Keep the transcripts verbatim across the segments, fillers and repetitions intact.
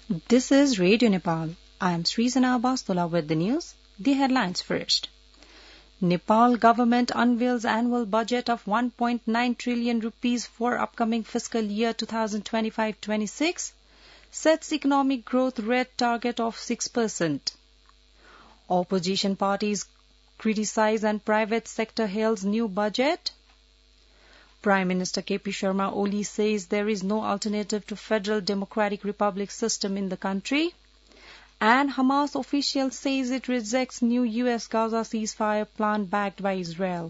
This is Radio Nepal. I am Srizana Bastola with the news. The headlines first. Nepal government unveils annual budget of one point nine trillion rupees for upcoming fiscal year twenty twenty-five twenty-six. Sets economic growth rate target of six percent. Opposition parties criticize and private sector hails new budget. Prime Minister K P Sharma Oli says there is no alternative to Federal Democratic Republic system in the country. And Hamas official says it rejects new U S Gaza ceasefire plan backed by Israel.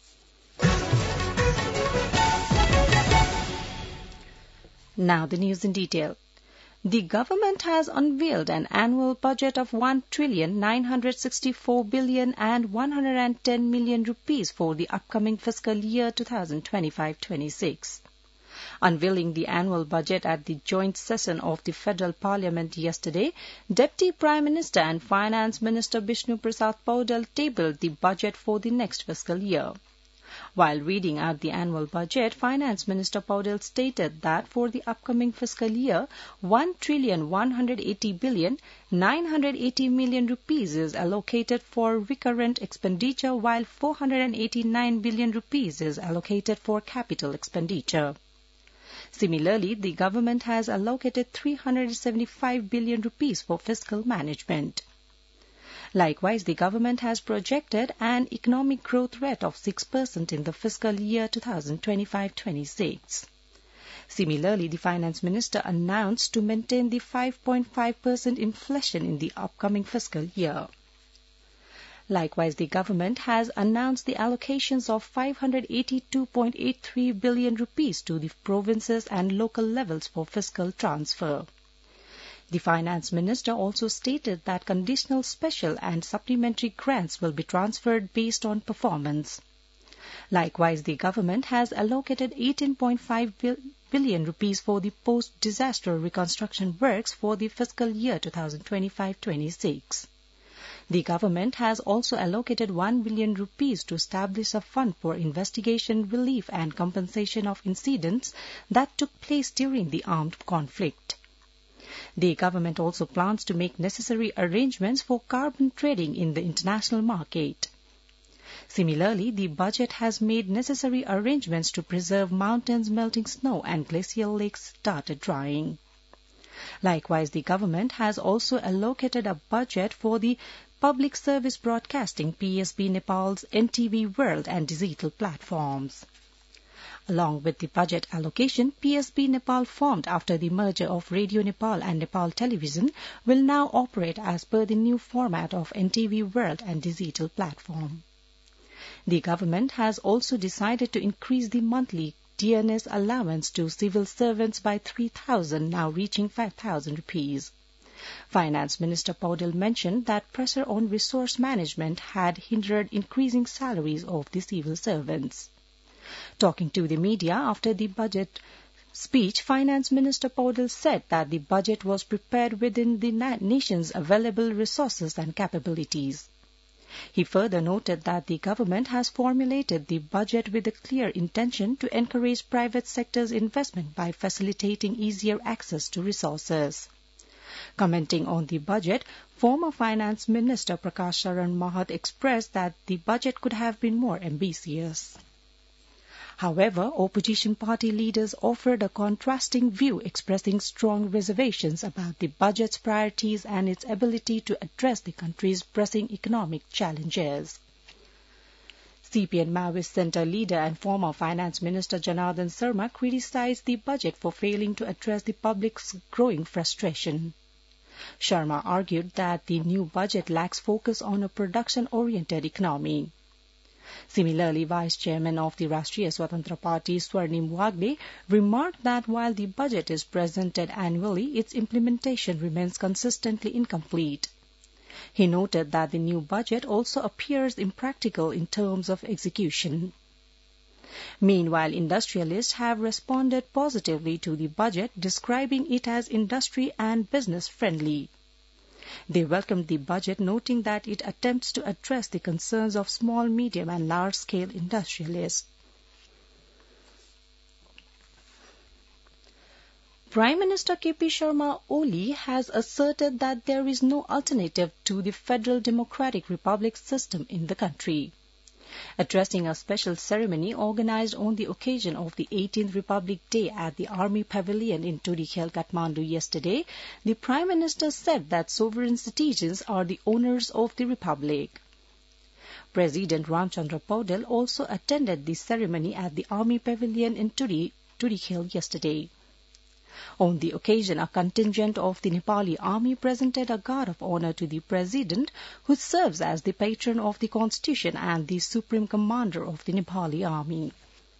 Now the news in detail. The government has unveiled an annual budget of one trillion nine hundred sixty-four billion and one hundred ten million rupees for the upcoming fiscal year twenty twenty-five twenty-six. Unveiling the annual budget at the joint session of the Federal Parliament yesterday, Deputy Prime Minister and Finance Minister Bishnu Prasad Paudel tabled the budget for the next fiscal year. While reading out the annual budget, Finance Minister Paudel stated that for the upcoming fiscal year, one trillion one hundred eighty billion nine hundred eighty million rupees is allocated for recurrent expenditure, while four hundred eighty-nine billion rupees is allocated for capital expenditure. Similarly, the government has allocated three hundred seventy-five billion rupees for fiscal management. Likewise, the government has projected an economic growth rate of six percent in the fiscal year twenty twenty-five twenty-six. Similarly, the Finance Minister announced to maintain the five point five percent inflation in the upcoming fiscal year. Likewise, the government has announced the allocations of five hundred eighty-two point eight three billion rupees to the provinces and local levels for fiscal transfer. The Finance Minister also stated that conditional special and supplementary grants will be transferred based on performance. Likewise, the government has allocated eighteen point five billion rupees for the post-disaster reconstruction works for the fiscal year twenty twenty-five twenty-six. The government has also allocated one billion rupees to establish a fund for investigation, relief and compensation of incidents that took place during the armed conflict. The government also plans to make necessary arrangements for carbon trading in the international market. Similarly, the budget has made necessary arrangements to preserve mountains melting snow and glacial lakes started drying. Likewise, the government has also allocated a budget for the Public Service Broadcasting P S B Nepal's N T V World and digital platforms. Along with the budget allocation, P S B Nepal, formed after the merger of Radio Nepal and Nepal Television, will now operate as per the new format of N T V World and digital platform. The government has also decided to increase the monthly D N S allowance to civil servants by three thousand, now reaching five thousand rupees. Finance Minister Paudel mentioned that pressure on resource management had hindered increasing salaries of the civil servants. Talking to the media after the budget speech, Finance Minister Paudel said that the budget was prepared within the nation's available resources and capabilities. He further noted that the government has formulated the budget with a clear intention to encourage private sector's investment by facilitating easier access to resources. Commenting on the budget, former Finance Minister Prakash Sharan Mahat expressed that the budget could have been more ambitious. However, opposition party leaders offered a contrasting view, expressing strong reservations about the budget's priorities and its ability to address the country's pressing economic challenges. C P N Maoist Centre leader and former Finance Minister Janardhan Sharma criticized the budget for failing to address the public's growing frustration. Sharma argued that the new budget lacks focus on a production-oriented economy. Similarly, Vice Chairman of the Rashtriya Swatantra Party, Swarnim Wagbe, remarked that while the budget is presented annually, its implementation remains consistently incomplete. He noted that the new budget also appears impractical in terms of execution. Meanwhile, industrialists have responded positively to the budget, describing it as industry and business friendly. They welcomed the budget, noting that it attempts to address the concerns of small, medium and large-scale industrialists. Prime Minister K P Sharma Oli has asserted that there is no alternative to the Federal Democratic Republic system in the country. Addressing a special ceremony organized on the occasion of the eighteenth Republic Day at the Army Pavilion in Turikhel, Kathmandu yesterday, the Prime Minister said that sovereign citizens are the owners of the Republic. President Ramchandra Paudel also attended the ceremony at the Army Pavilion in Turi, Turikhel yesterday. On the occasion, a contingent of the Nepali army presented a guard of honor to the President, who serves as the patron of the Constitution and the Supreme Commander of the Nepali army.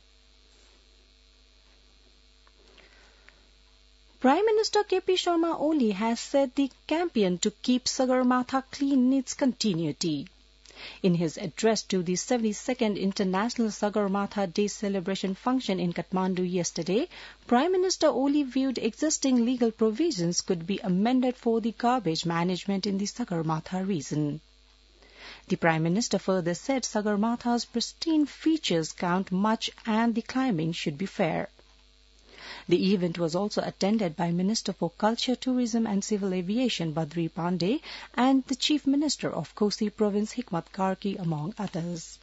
Prime Minister K P Sharma Oli has said the campaign to keep Sagarmatha clean needs continuity. In his address to the seventy-second International Sagarmatha Day celebration function in Kathmandu yesterday, Prime Minister Oli viewed existing legal provisions could be amended for the garbage management in the Sagarmatha region. The Prime Minister further said Sagarmatha's pristine features count much and the climbing should be fair. The event was also attended by Minister for Culture, Tourism and Civil Aviation Badri Pandey and the Chief Minister of Kosi Province Hikmat Karki, among others.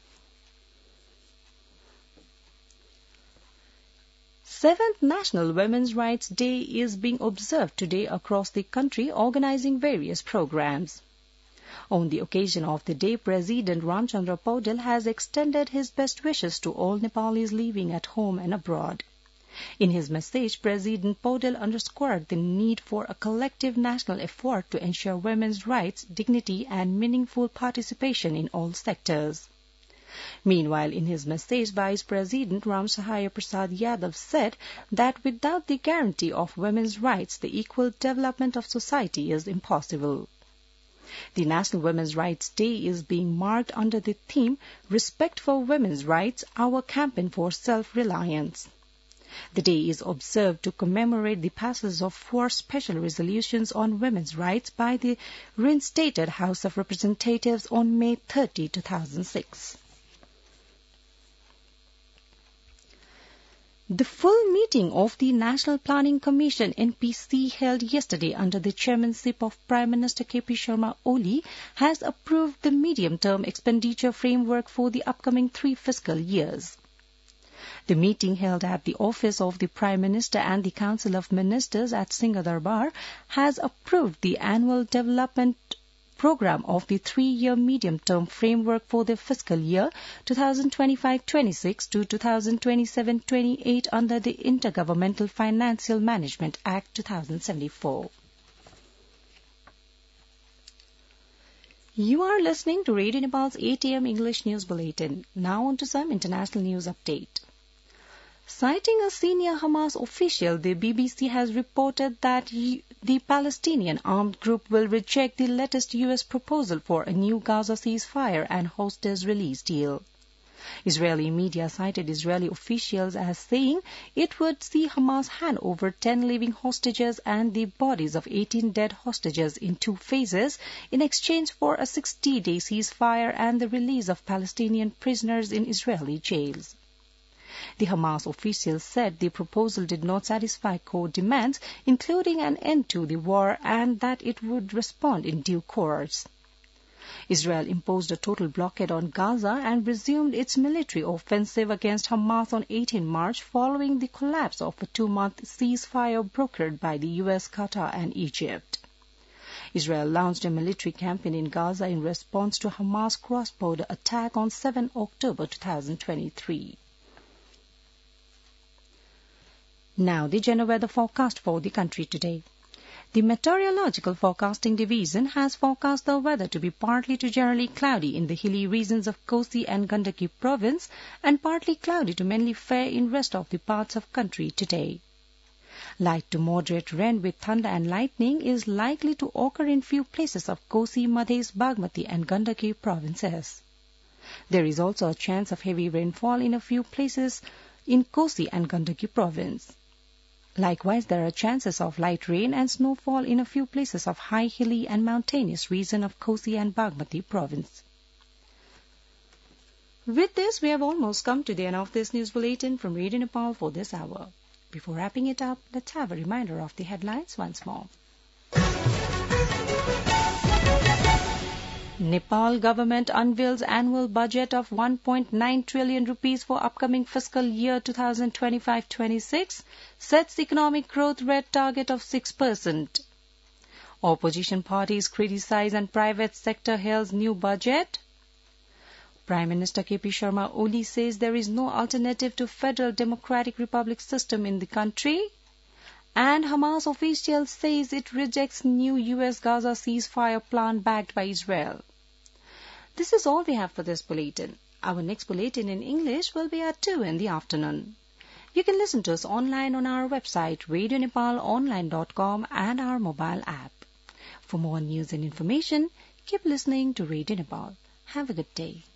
Seventh National Women's Rights Day is being observed today across the country, organizing various programs. On the occasion of the day, President Ramchandra Paudel has extended his best wishes to all Nepalis living at home and abroad. In his message, President Paudel underscored the need for a collective national effort to ensure women's rights, dignity and meaningful participation in all sectors. Meanwhile, in his message, Vice President Ram Sahaya Prasad Yadav said that without the guarantee of women's rights, the equal development of society is impossible. The National Women's Rights Day is being marked under the theme Respect for Women's Rights, Our Campaign for Self-Reliance. The day is observed to commemorate the passage of four special resolutions on women's rights by the reinstated House of Representatives on May thirtieth, two thousand six. The full meeting of the National Planning Commission N P C held yesterday under the chairmanship of Prime Minister K P Sharma Oli has approved the medium-term expenditure framework for the upcoming three fiscal years. The meeting, held at the office of the Prime Minister and the Council of Ministers at Singhadarbar, has approved the annual development program of the three-year medium-term framework for the fiscal year twenty twenty-five twenty-six to twenty twenty-seven twenty-eight under the Intergovernmental Financial Management Act two thousand seventy-four. You are listening to Radio Nepal's eight a m English News Bulletin. Now on to some international news update. Citing a senior Hamas official, the B B C has reported that the Palestinian armed group will reject the latest U S proposal for a new Gaza ceasefire and hostage release deal. Israeli media cited Israeli officials as saying it would see Hamas hand over ten living hostages and the bodies of eighteen dead hostages in two phases in exchange for a sixty-day ceasefire and the release of Palestinian prisoners in Israeli jails. The Hamas officials said the proposal did not satisfy core demands, including an end to the war, and that it would respond in due course. Israel imposed a total blockade on Gaza and resumed its military offensive against Hamas on the eighteenth of March following the collapse of a two-month ceasefire brokered by the U S, Qatar and Egypt. Israel launched a military campaign in Gaza in response to Hamas' cross-border attack on the seventh of October two thousand twenty-three. Now the general weather forecast for the country today. The Meteorological Forecasting Division has forecast the weather to be partly to generally cloudy in the hilly regions of Kosi and Gandaki province and partly cloudy to mainly fair in rest of the parts of country today. Light to moderate rain with thunder and lightning is likely to occur in few places of Kosi, Madhes, Bagmati and Gandaki provinces. There is also a chance of heavy rainfall in a few places in Kosi and Gandaki province. Likewise, there are chances of light rain and snowfall in a few places of high hilly and mountainous region of Kosi and Bagmati province. With this, we have almost come to the end of this news bulletin from Radio Nepal for this hour. Before wrapping it up, let's have a reminder of the headlines once more. Nepal government unveils annual budget of one point nine trillion rupees for upcoming fiscal year twenty twenty-five twenty-six, sets economic growth rate target of six percent. Opposition parties criticize and private sector hails new budget. Prime Minister K P Sharma Oli says there is no alternative to Federal Democratic Republic system in the country. And Hamas official says it rejects new U S Gaza ceasefire plan backed by Israel. This is all we have for this bulletin. Our next bulletin in English will be at two in the afternoon. You can listen to us online on our website radio nepal online dot com and our mobile app. For more news and information, keep listening to Radio Nepal. Have a good day.